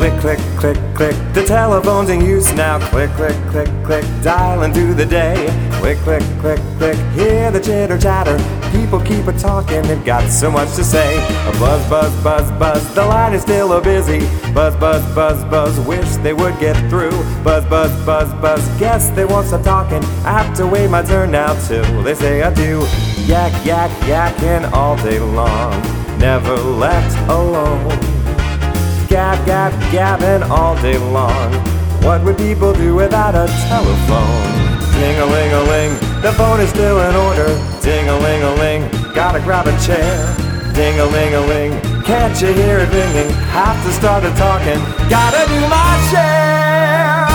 Click, click, click, click, the telephone's in use now. Click, click, click, click, dialing through the day. Click, click, click, click, hear the chitter chatter. People keep a-talking, they've got so much to say. A buzz, buzz, buzz, buzz, the line is still a busy. Buzz, buzz, buzz, buzz, wish they would get through. Buzz, buzz, buzz, buzz, guess they won't stop talking. I have to wait my turn now till they say adieu. Yak, yak, yakking all day long, never left alone. Gab, gab, gabbing all day long. What would people do without a telephone? Ding-a-ling-a-ling, the phone is still in order. Ding-a-ling-a-ling, gotta grab a chair. Ding-a-ling-a-ling, can't you hear it ringing? Have to start a talking, gotta do my share.